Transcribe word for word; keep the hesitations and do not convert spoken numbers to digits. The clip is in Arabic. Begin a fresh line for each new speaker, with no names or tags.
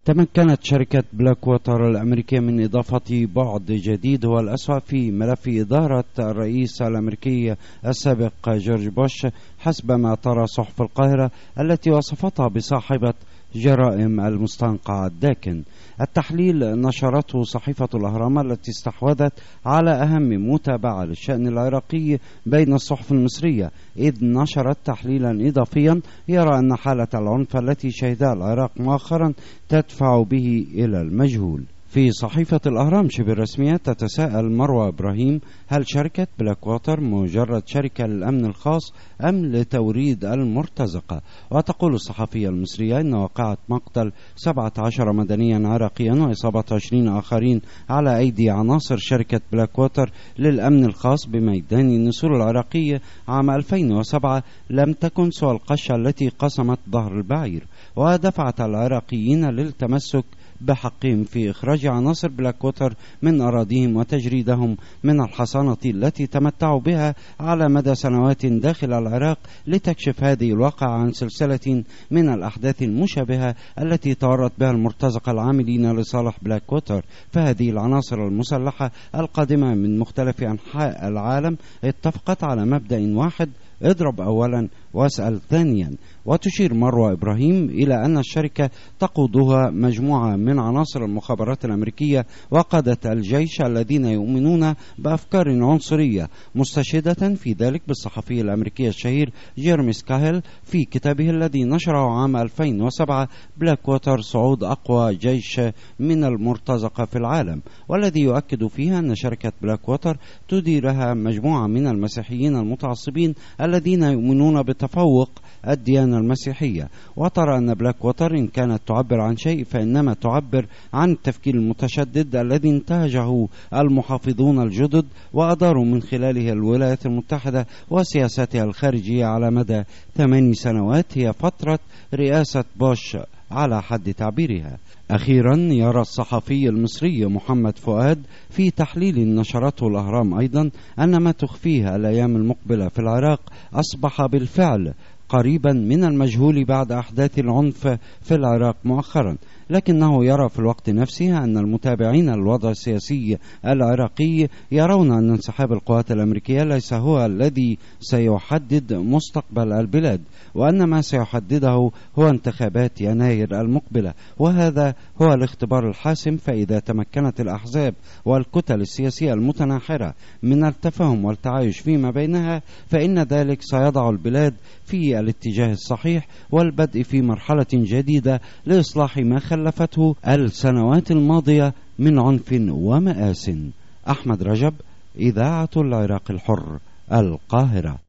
تمكنت شركة بلاك ووتر الأمريكية من إضافة بعد جديد هو الأسوأ في ملف إدارة الرئيس الأمريكي السابق جورج بوش، حسب ما ترى صحف القاهرة التي وصفتها بصاحبة جرائم المستنقع الداكن. التحليل نشرته صحيفة الأهرام التي استحوذت على أهم متابعة للشأن العراقي بين الصحف المصرية، إذ نشرت تحليلا إضافيا يرى أن حالة العنف التي شهدها العراق مؤخرا تدفع به إلى المجهول. في صحيفة الأهرام شبه الرسمية تتساءل مروى إبراهيم: هل شركة بلاك ووتر مجرد شركة للأمن الخاص أم لتوريد المرتزقة؟ وتقول الصحفية المصرية إن واقعة مقتل سبعة عشر مدنيا عراقيا وإصابة عشرين آخرين على أيدي عناصر شركة بلاك ووتر للأمن الخاص بميدان النسور العراقي عام ألفين وسبعة لم تكن سوى القشة التي قسمت ظهر البعير، ودفعت العراقيين للتمسك بحقهم في إخراج عناصر بلاك ووتر من أراضيهم وتجريدهم من الحصانة التي تمتعوا بها على مدى سنوات داخل العراق، لتكشف هذه الواقعة عن سلسلة من الأحداث المشابهة التي تورط بها المرتزقة العاملين لصالح بلاك ووتر. فهذه العناصر المسلحة القادمة من مختلف أنحاء العالم اتفقت على مبدأ واحد: اضرب أولا واسأل ثانيا. وتشير مروى إبراهيم إلى أن الشركة تقودها مجموعة من عناصر المخابرات الأمريكية وقادة الجيش الذين يؤمنون بأفكار عنصرية، مستشهدة في ذلك بالصحفي الأمريكي الشهير جيرمي سكاهيل في كتابه الذي نشره عام ألفين وسبعة بلاك ووتر: صعود أقوى جيش من المرتزقة في العالم، والذي يؤكد فيها أن شركة بلاك ووتر تديرها مجموعة من المسيحيين المتعصبين الذين يؤمنون بتفوق الديانة المسيحية. وترى أن بلاك ووتر إن كانت تعبر عن شيء فإنما تعبر عن التفكير المتشدد الذي انتهجه المحافظون الجدد وأداروا من خلاله الولايات المتحدة وسياستها الخارجية على مدى ثماني سنوات، هي فترة رئاسة بوش على حد تعبيرها. أخيرا يرى الصحفي المصري محمد فؤاد في تحليل نشرته الأهرام أيضا أن ما تخفيه الأيام المقبلة في العراق أصبح بالفعل قريبا من المجهول بعد أحداث العنف في العراق مؤخرا، لكنه يرى في الوقت نفسه أن المتابعين للوضع السياسي العراقي يرون أن انسحاب القوات الأمريكية ليس هو الذي سيحدد مستقبل البلاد، وأن ما سيحدده هو انتخابات يناير المقبلة، وهذا هو الاختبار الحاسم. فإذا تمكنت الأحزاب والكتل السياسية المتناحرة من التفاهم والتعايش فيما بينها، فإن ذلك سيضع البلاد في الاتجاه الصحيح والبدء في مرحلة جديدة لإصلاح ما خلفته السنوات الماضية من عنف ومآسٍ. أحمد رجب، إذاعة العراق الحر، القاهرة.